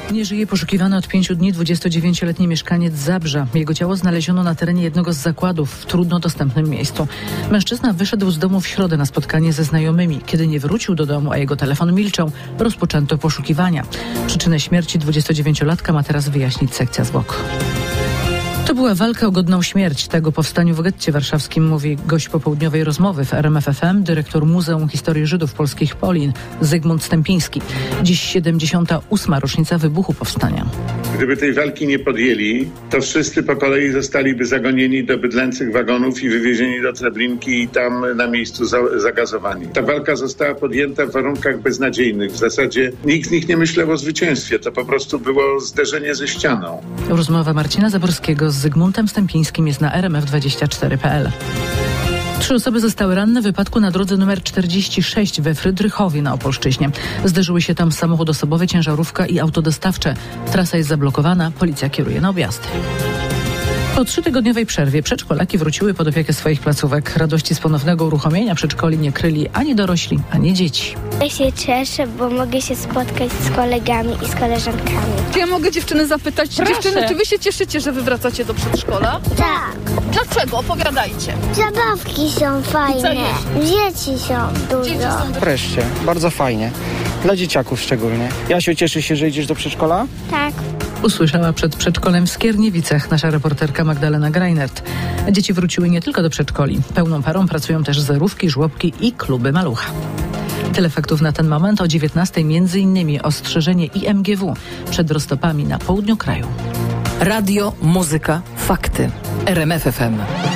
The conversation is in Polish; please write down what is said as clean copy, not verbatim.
Nie żyje poszukiwany od 5 dni 29-letni mieszkaniec Zabrza. Jego ciało znaleziono na terenie jednego z zakładów w trudno dostępnym miejscu. Mężczyzna wyszedł z domu w środę na spotkanie ze znajomymi. Kiedy nie wrócił do domu, a jego telefon milczał, rozpoczęto poszukiwania. Przyczynę śmierci 29-latka ma teraz wyjaśnić sekcja zwłok. To była walka o godną śmierć. Tego powstaniu w getcie warszawskim mówi gość popołudniowej rozmowy w RMF FM, dyrektor Muzeum Historii Żydów Polskich Polin, Zygmunt Stępiński. Dziś 78. rocznica wybuchu powstania. Gdyby tej walki nie podjęli, to wszyscy po kolei zostaliby zagonieni do bydlęcych wagonów i wywiezieni do Treblinki i tam na miejscu zagazowani. Ta walka została podjęta w warunkach beznadziejnych. W zasadzie nikt z nich nie myślał o zwycięstwie. To po prostu było zderzenie ze ścianą. Rozmowa Marcina Zaborskiego z Zygmuntem Stępińskim jest na rmf24.pl. 3 osoby zostały ranne w wypadku na drodze nr 46 we Frydrychowie na Opolszczyźnie. Zderzyły się tam samochód osobowy, ciężarówka i auto dostawcze. Trasa jest zablokowana, policja kieruje na objazdy. Po 3-tygodniowej przerwie przedszkolaki wróciły pod opiekę swoich placówek. Radości z ponownego uruchomienia przedszkoli nie kryli ani dorośli, ani dzieci. Ja się cieszę, bo mogę się spotkać z kolegami i z koleżankami. Czy ja mogę dziewczyny zapytać? Proszę. Dziewczyny, czy wy się cieszycie, że wy wracacie do przedszkola? Tak. Dlaczego? Opowiadajcie. Zabawki są fajne. Dzieci są dużo. Wreszcie, bardzo fajnie. Dla dzieciaków szczególnie. Jasiu, cieszysz się, że idziesz do przedszkola? Tak. Usłyszała przed przedszkolem w Skierniewicach nasza reporterka Magdalena Greinert. Dzieci wróciły nie tylko do przedszkoli. Pełną parą pracują też zerówki, żłobki i kluby malucha. Tyle faktów na ten moment. O 19:00 między innymi ostrzeżenie IMGW przed roztopami na południu kraju. Radio, muzyka, fakty. RMF FM.